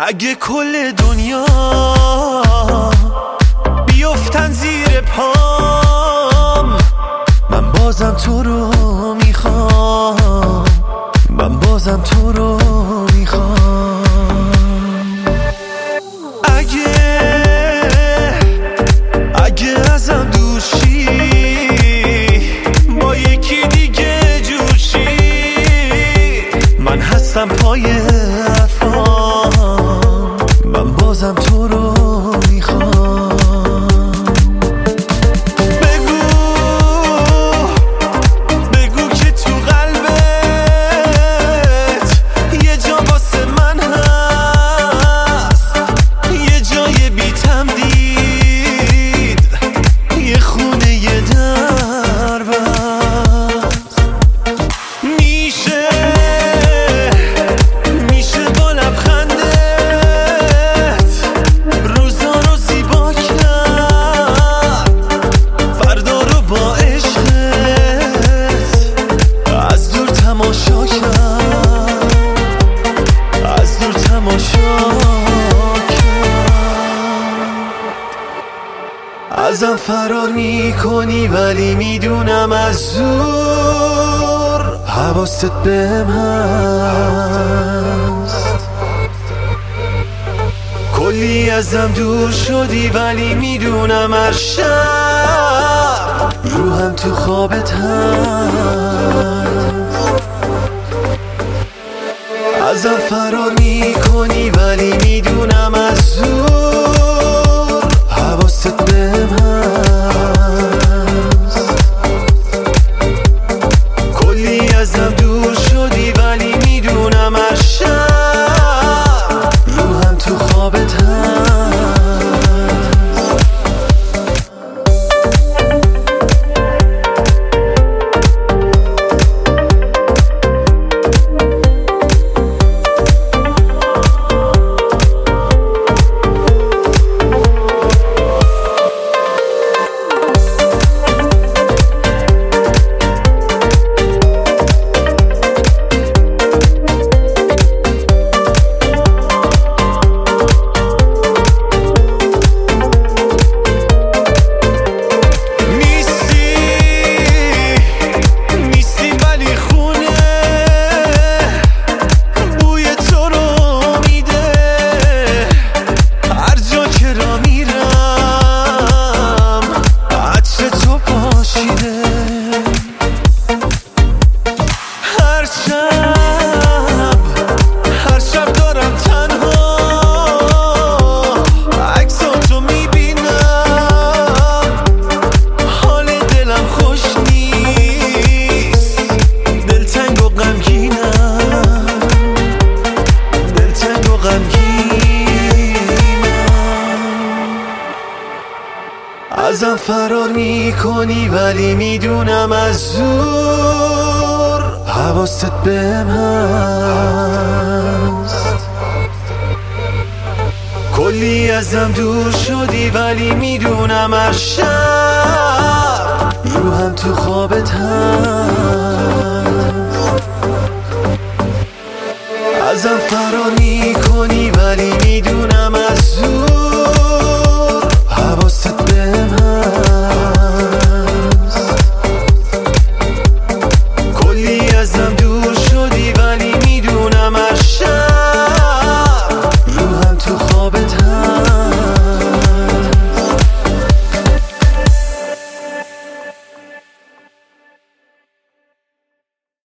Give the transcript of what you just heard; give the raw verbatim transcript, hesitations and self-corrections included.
اگه کل دنیا بیفتن زیر پام، من بازم تو رو میخوام، من بازم تو رو میخوام. اگه اگه ازم دوشی با یکی دیگه جوشی، من هستم پای حرفام، من بازم تو رو میخوام. بگو بگو که تو قلبت یه جا واسه من هست، یه جای بی تمدید، یه خونه یه در بست. میشه میشه با لبخندت روزا رو زیبا کرد، فردا رو با عشقت از دور تماشا کرد، از دور تماشا کرد. ازم فرار میکنی ولی میدونم از زور حواست بهم هست. کلی ازم دور شدی ولی میدونم هر شب روحم تو خوابت هست. ازم فرار میکنی ولی میدونم از زور حواست بهم هست. کلی ازم دور شدی ولی میدونم هر شب روحم تو خوابت هست. ازم فرار میکنی ولی میدونم از زور حواست بهم هست. کلی ازم دور شدی ولی میدونم هر شب روحم تو خوابت هست. ازم فرار میکنی ولی میدونم